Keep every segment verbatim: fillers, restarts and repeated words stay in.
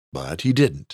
but he didn't.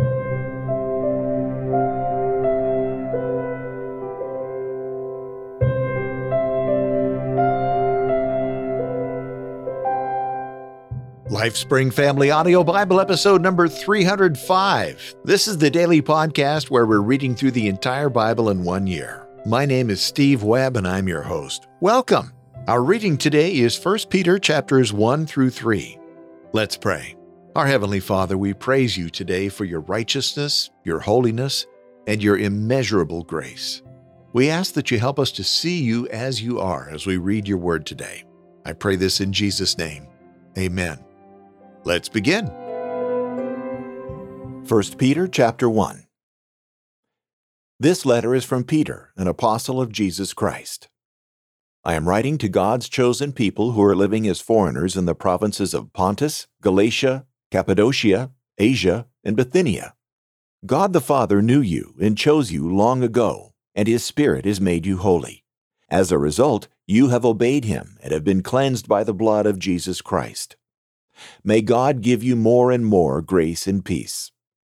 LifeSpring Family Audio Bible episode number three hundred five. This is the daily podcast where we're reading through the entire Bible in one year. My name is Steve Webb and I'm your host. Welcome. Our reading today is First Peter chapters one through three. Let's pray. Our Heavenly Father, we praise you today for your righteousness, your holiness, and your immeasurable grace. We ask that you help us to see you as you are as we read your word today. I pray this in Jesus' name. Amen. Let's begin. First Peter chapter one. This letter is from Peter, an apostle of Jesus Christ. I am writing to God's chosen people who are living as foreigners in the provinces of Pontus, Galatia, Cappadocia, Asia, and Bithynia. God the Father knew you and chose you long ago, and His Spirit has made you holy. As a result, you have obeyed Him and have been cleansed by the blood of Jesus Christ. May God give you more and more grace and peace.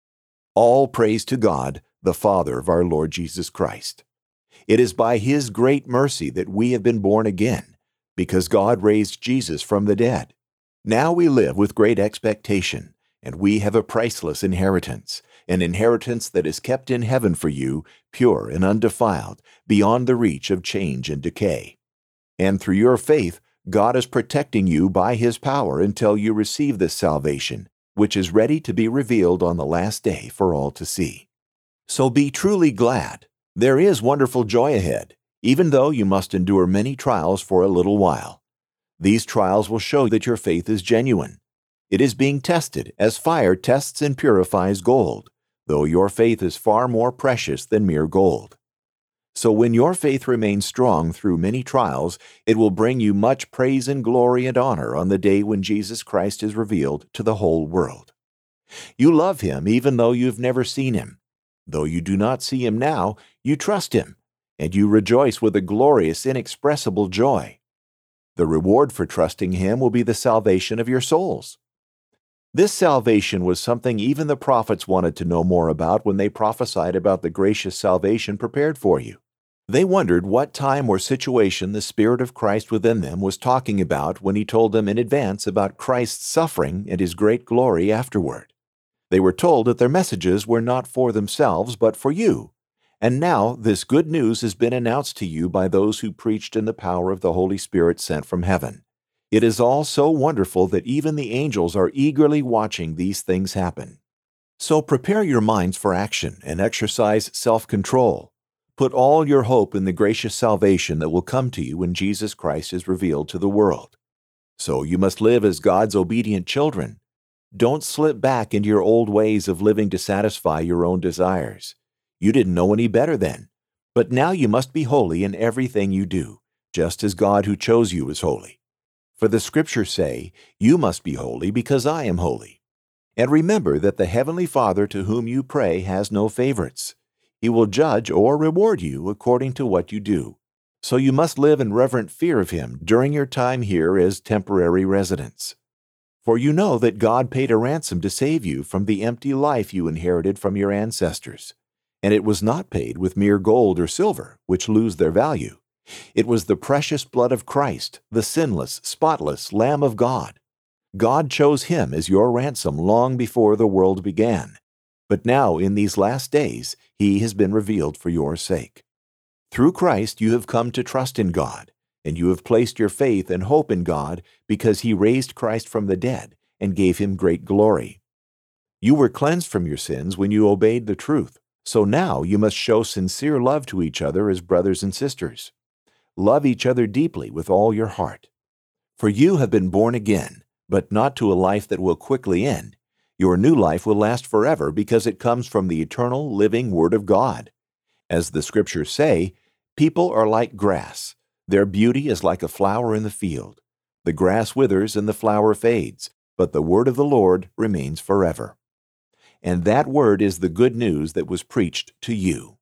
All praise to God, the Father of our Lord Jesus Christ. It is by His great mercy that we have been born again, because God raised Jesus from the dead. Now we live with great expectation, and we have a priceless inheritance, an inheritance that is kept in heaven for you, pure and undefiled, beyond the reach of change and decay. And through your faith, God is protecting you by His power until you receive this salvation, which is ready to be revealed on the last day for all to see. So be truly glad. There is wonderful joy ahead, even though you must endure many trials for a little while. These trials will show that your faith is genuine. It is being tested as fire tests and purifies gold, though your faith is far more precious than mere gold. So when your faith remains strong through many trials, it will bring you much praise and glory and honor on the day when Jesus Christ is revealed to the whole world. You love Him even though you've never seen Him. Though you do not see Him now, you trust Him, and you rejoice with a glorious, inexpressible joy. The reward for trusting Him will be the salvation of your souls. This salvation was something even the prophets wanted to know more about when they prophesied about the gracious salvation prepared for you. They wondered what time or situation the Spirit of Christ within them was talking about when He told them in advance about Christ's suffering and His great glory afterward. They were told that their messages were not for themselves but for you. And now this good news has been announced to you by those who preached in the power of the Holy Spirit sent from heaven. It is all so wonderful that even the angels are eagerly watching these things happen. So prepare your minds for action and exercise self-control. Put all your hope in the gracious salvation that will come to you when Jesus Christ is revealed to the world. So you must live as God's obedient children. Don't slip back into your old ways of living to satisfy your own desires. You didn't know any better then, but now you must be holy in everything you do, just as God who chose you is holy. For the Scriptures say, "You must be holy because I am holy." And remember that the Heavenly Father to whom you pray has no favorites. He will judge or reward you according to what you do. So you must live in reverent fear of Him during your time here as temporary residents. For you know that God paid a ransom to save you from the empty life you inherited from your ancestors. And it was not paid with mere gold or silver, which lose their value. It was the precious blood of Christ, the sinless, spotless Lamb of God. God chose Him as your ransom long before the world began. But now, in these last days, He has been revealed for your sake. Through Christ you have come to trust in God, and you have placed your faith and hope in God because He raised Christ from the dead and gave Him great glory. You were cleansed from your sins when you obeyed the truth, so now you must show sincere love to each other as brothers and sisters. Love each other deeply with all your heart. For you have been born again, but not to a life that will quickly end. Your new life will last forever because it comes from the eternal, living Word of God. As the Scriptures say, people are like grass. Their beauty is like a flower in the field. The grass withers and the flower fades, but the word of the Lord remains forever. And that word is the good news that was preached to you.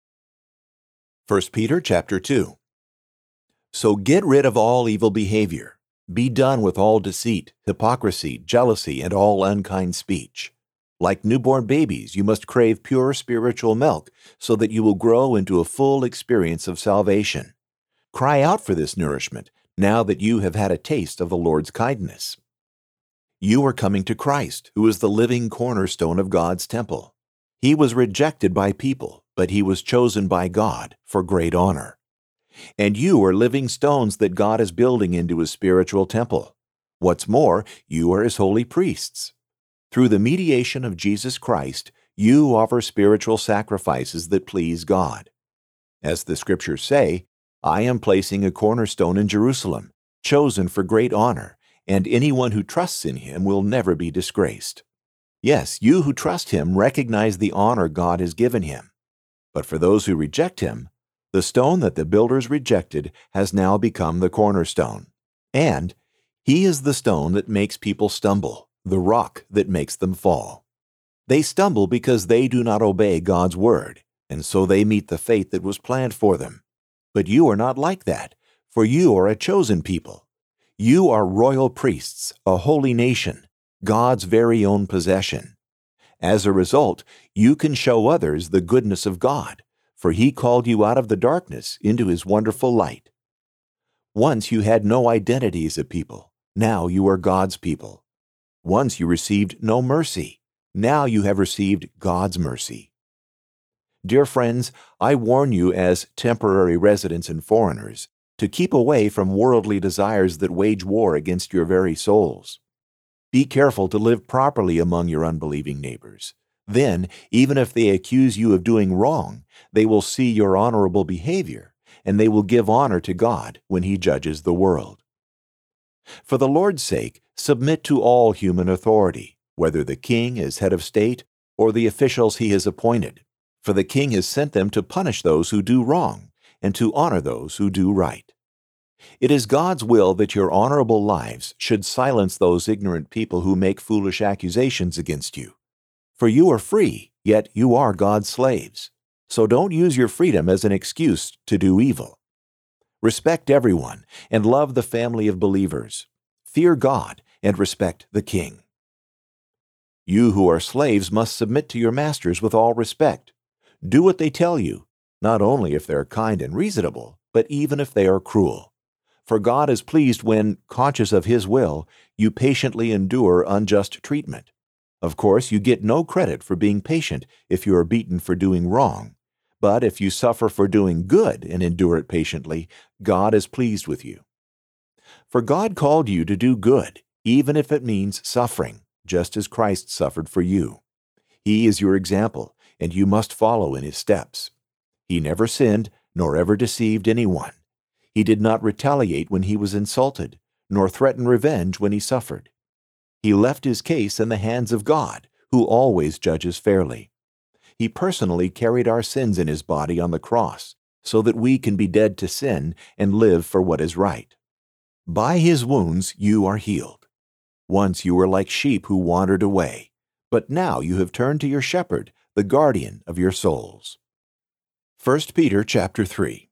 First Peter chapter two. So get rid of all evil behavior. Be done with all deceit, hypocrisy, jealousy, and all unkind speech. Like newborn babies, you must crave pure spiritual milk so that you will grow into a full experience of salvation. Cry out for this nourishment now that you have had a taste of the Lord's kindness. You are coming to Christ, who is the living cornerstone of God's temple. He was rejected by people, but he was chosen by God for great honor. And you are living stones that God is building into his spiritual temple. What's more, you are his holy priests. Through the mediation of Jesus Christ, you offer spiritual sacrifices that please God. As the scriptures say, I am placing a cornerstone in Jerusalem, chosen for great honor, and anyone who trusts in him will never be disgraced. Yes, you who trust him recognize the honor God has given him. But for those who reject him, the stone that the builders rejected has now become the cornerstone. And he is the stone that makes people stumble, the rock that makes them fall. They stumble because they do not obey God's word, and so they meet the fate that was planned for them. But you are not like that, for you are a chosen people. You are royal priests, a holy nation, God's very own possession. As a result, you can show others the goodness of God, for he called you out of the darkness into his wonderful light. Once you had no identity as a people, now you are God's people. Once you received no mercy, now you have received God's mercy. Dear friends, I warn you as temporary residents and foreigners to keep away from worldly desires that wage war against your very souls. Be careful to live properly among your unbelieving neighbors. Then, even if they accuse you of doing wrong, they will see your honorable behavior, and they will give honor to God when he judges the world. For the Lord's sake, submit to all human authority, whether the king is head of state or the officials he has appointed, for the king has sent them to punish those who do wrong and to honor those who do right. It is God's will that your honorable lives should silence those ignorant people who make foolish accusations against you. For you are free, yet you are God's slaves. So don't use your freedom as an excuse to do evil. Respect everyone and love the family of believers. Fear God and respect the king. You who are slaves must submit to your masters with all respect. Do what they tell you, not only if they're kind and reasonable, but even if they are cruel. For God is pleased when, conscious of his will, you patiently endure unjust treatment. Of course, you get no credit for being patient if you are beaten for doing wrong. But if you suffer for doing good and endure it patiently, God is pleased with you. For God called you to do good, even if it means suffering, just as Christ suffered for you. He is your example, and you must follow in his steps. He never sinned, nor ever deceived anyone. He did not retaliate when he was insulted, nor threaten revenge when he suffered. He left his case in the hands of God, who always judges fairly. He personally carried our sins in his body on the cross, so that we can be dead to sin and live for what is right. By his wounds you are healed. Once you were like sheep who wandered away, but now you have turned to your shepherd, the guardian of your souls. First Peter chapter three.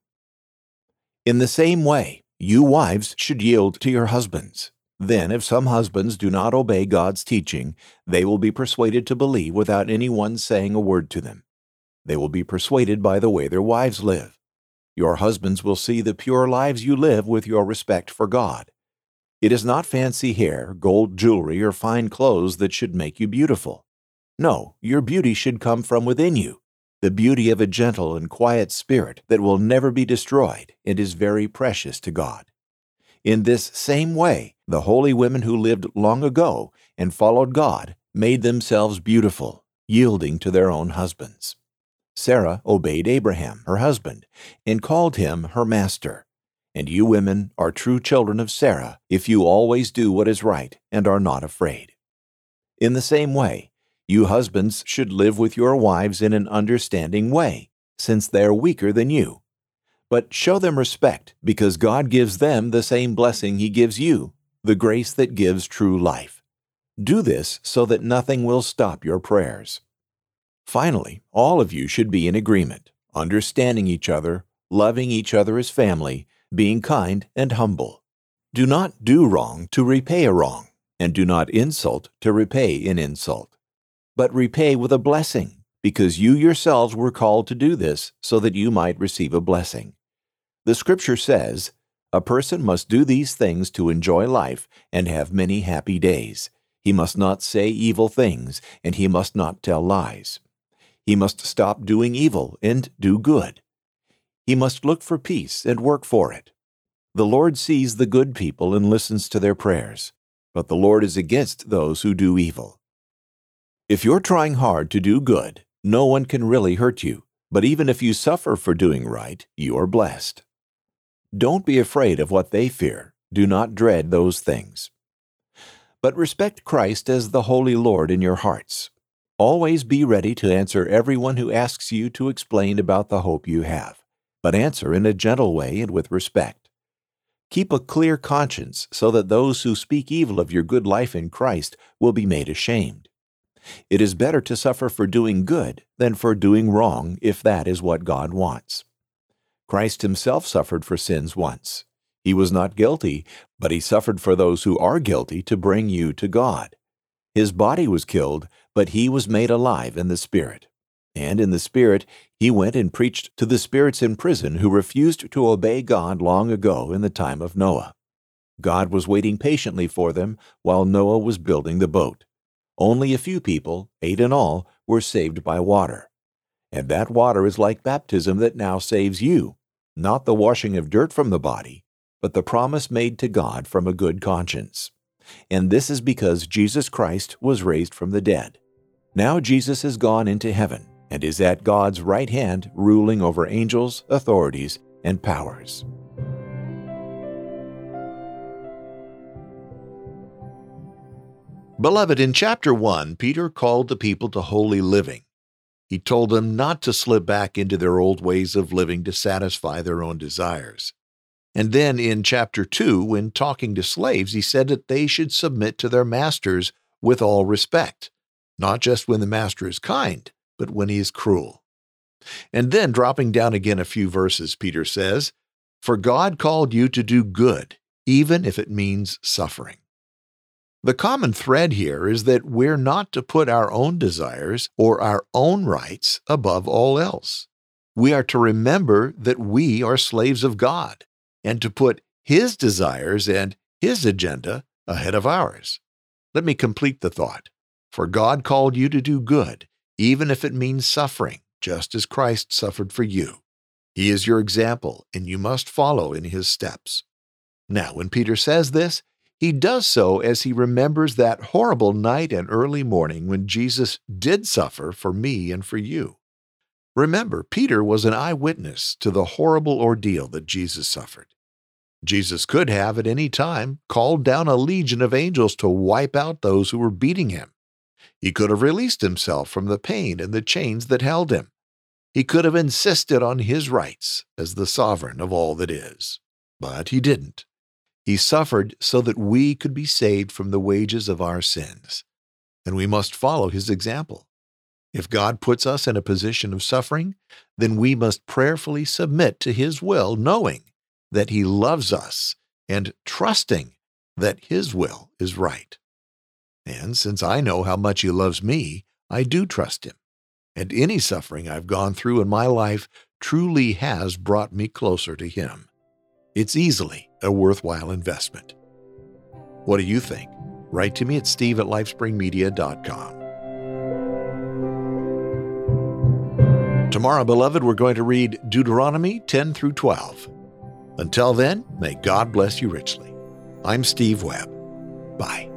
In the same way, you wives should yield to your husbands. Then, if some husbands do not obey God's teaching, they will be persuaded to believe without anyone saying a word to them. They will be persuaded by the way their wives live. Your husbands will see the pure lives you live with your respect for God. It is not fancy hair, gold jewelry, or fine clothes that should make you beautiful. No, your beauty should come from within you, the beauty of a gentle and quiet spirit that will never be destroyed and is very precious to God. In this same way, the holy women who lived long ago and followed God made themselves beautiful, yielding to their own husbands. Sarah obeyed Abraham, her husband, and called him her master. And you women are true children of Sarah if you always do what is right and are not afraid. In the same way, you husbands should live with your wives in an understanding way, since they are weaker than you. But show them respect, because God gives them the same blessing he gives you, the grace that gives true life. Do this so that nothing will stop your prayers. Finally, all of you should be in agreement, understanding each other, loving each other as family, being kind and humble. Do not do wrong to repay a wrong, and do not insult to repay an insult. but repay with a blessing, because you yourselves were called to do this so that you might receive a blessing. The Scripture says, "A person must do these things to enjoy life and have many happy days. He must not say evil things, and he must not tell lies. He must stop doing evil and do good. He must look for peace and work for it. The Lord sees the good people and listens to their prayers, but the Lord is against those who do evil." If you're trying hard to do good, no one can really hurt you, but even if you suffer for doing right, you are blessed. Don't be afraid of what they fear. Do not dread those things. But respect Christ as the Holy Lord in your hearts. Always be ready to answer everyone who asks you to explain about the hope you have, but answer in a gentle way and with respect. Keep a clear conscience so that those who speak evil of your good life in Christ will be made ashamed. It is better to suffer for doing good than for doing wrong if that is what God wants. Christ himself suffered for sins once. He was not guilty, but he suffered for those who are guilty to bring you to God. His body was killed, but he was made alive in the Spirit. And in the Spirit, he went and preached to the spirits in prison who refused to obey God long ago in the time of Noah. God was waiting patiently for them while Noah was building the boat. Only a few people, eight in all, were saved by water. And that water is like baptism that now saves you, not the washing of dirt from the body, but the promise made to God from a good conscience. And this is because Jesus Christ was raised from the dead. Now Jesus has gone into heaven and is at God's right hand, ruling over angels, authorities, and powers. Beloved, in chapter one, Peter called the people to holy living. He told them not to slip back into their old ways of living to satisfy their own desires. And then in chapter two, when talking to slaves, he said that they should submit to their masters with all respect, not just when the master is kind, but when he is cruel. And then, dropping down again a few verses, Peter says, "For God called you to do good, even if it means suffering." The common thread here is that we're not to put our own desires or our own rights above all else. We are to remember that we are slaves of God, and to put His desires and His agenda ahead of ours. Let me complete the thought. For God called you to do good, even if it means suffering, just as Christ suffered for you. He is your example, and you must follow in His steps. Now, when Peter says this, he does so as he remembers that horrible night and early morning when Jesus did suffer for me and for you. Remember, Peter was an eyewitness to the horrible ordeal that Jesus suffered. Jesus could have at any time called down a legion of angels to wipe out those who were beating him. He could have released himself from the pain and the chains that held him. He could have insisted on his rights as the sovereign of all that is. But he didn't. He suffered so that we could be saved from the wages of our sins. And we must follow his example. If God puts us in a position of suffering, then we must prayerfully submit to his will, knowing that he loves us and trusting that his will is right. And since I know how much he loves me, I do trust him. And any suffering I've gone through in my life truly has brought me closer to him. It's easily a worthwhile investment. What do you think? Write to me at steve at lifespring media dot com. Tomorrow, beloved, we're going to read Deuteronomy ten through twelve. Until then, may God bless you richly. I'm Steve Webb. Bye.